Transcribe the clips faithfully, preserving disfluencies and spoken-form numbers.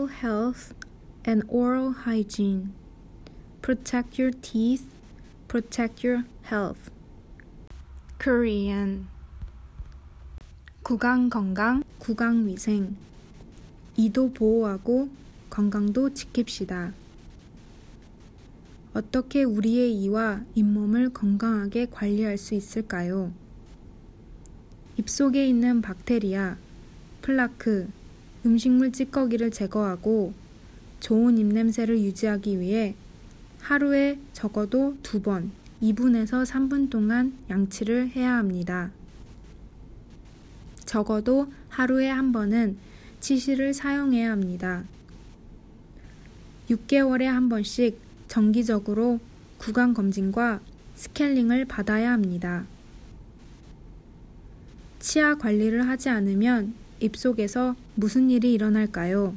Oral health and oral hygiene. Protect your teeth. Protect your health. Korean. 구강 건강, 구강 위생. 이도 보호하고 건강도 지킵시다. 어떻게 우리의 이와 잇몸을 건강하게 관리할 수 있을까요? 입속에 있는 박테리아, 플라크, 음식물 찌꺼기를 제거하고 좋은 입냄새를 유지하기 위해 하루에 적어도 두 번, 이 분에서 삼 분 동안 양치를 해야 합니다. 적어도 하루에 한 번은 치실을 사용해야 합니다. 육 개월에 한 번씩 정기적으로 구강 검진과 스케일링을 받아야 합니다. 치아 관리를 하지 않으면 입속에서 무슨 일이 일어날까요?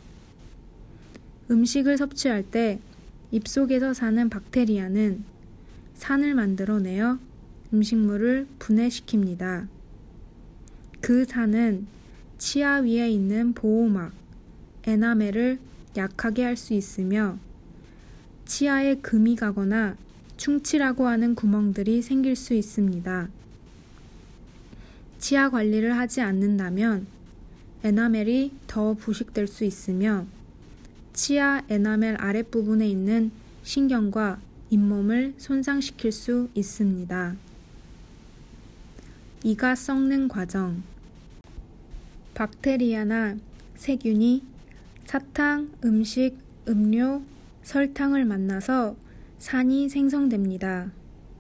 음식을 섭취할 때 입속에서 사는 박테리아는 산을 만들어내어 음식물을 분해시킵니다. 그 산은 치아 위에 있는 보호막, 에나멜을 약하게 할 수 있으며 치아에 금이 가거나 충치라고 하는 구멍들이 생길 수 있습니다. 치아 관리를 하지 않는다면 에나멜이 더 부식될 수 있으며 치아 에나멜 아랫부분에 있는 신경과 잇몸을 손상시킬 수 있습니다. 이가 썩는 과정. 박테리아나 세균이 사탕, 음식, 음료, 설탕을 만나서 산이 생성됩니다.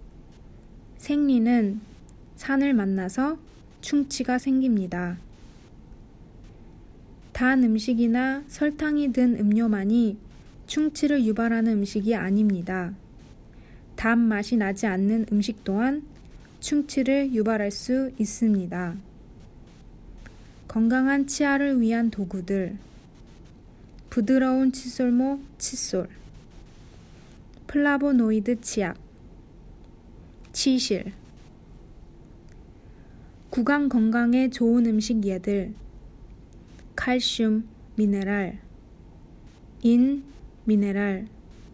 생리는 산을 만나서 충치가 생깁니다. 단 음식이나 설탕이 든 음료만이 충치를 유발하는 음식이 아닙니다. 단 맛이 나지 않는 음식 또한 충치를 유발할 수 있습니다. 건강한 치아를 위한 도구들. 부드러운 칫솔목 칫솔, 플라보노이드 치약, 치실. 구강 건강에 좋은 음식 예들. 칼슘, 미네랄, 인, 미네랄,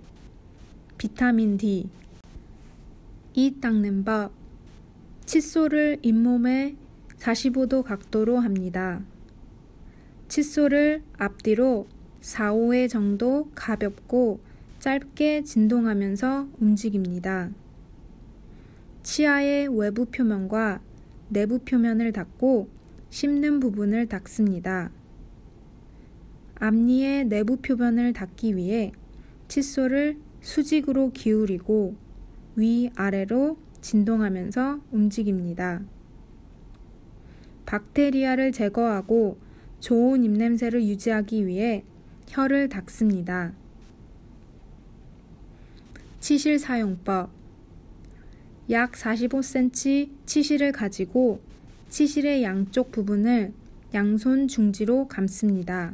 비타민 D. 이 닦는 법. 칫솔을 잇몸에 사십오 도 각도로 합니다. 칫솔을 앞뒤로 사, 오 회 정도 가볍고 짧게 진동하면서 움직입니다. 치아의 외부 표면과 내부 표면을 닦고 씹는 부분을 닦습니다. 앞니의 내부 표면을 닦기 위해 칫솔을 수직으로 기울이고 위아래로 진동하면서 움직입니다. 박테리아를 제거하고 좋은 입냄새를 유지하기 위해 혀를 닦습니다. 치실 사용법. 약 사십오 센티미터 치실을 가지고 치실의 양쪽 부분을 양손 중지로 감습니다.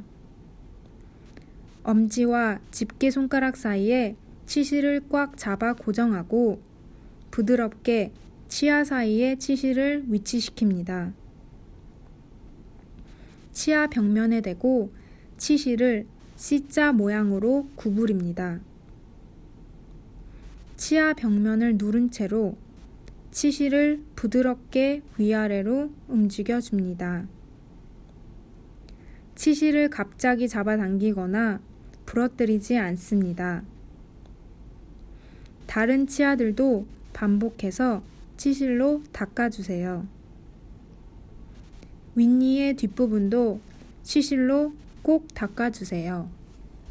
엄지와 집게손가락 사이에 치실을 꽉 잡아 고정하고 부드럽게 치아 사이에 치실을 위치시킵니다. 치아 벽면에 대고 치실을 C자 모양으로 구부립니다. 치아 벽면을 누른 채로 치실을 부드럽게 위아래로 움직여줍니다. 치실을 갑자기 잡아당기거나 부러뜨리지 않습니다. 다른 치아들도 반복해서 치실로 닦아주세요. 윗니의 뒷부분도 치실로 꼭 닦아주세요.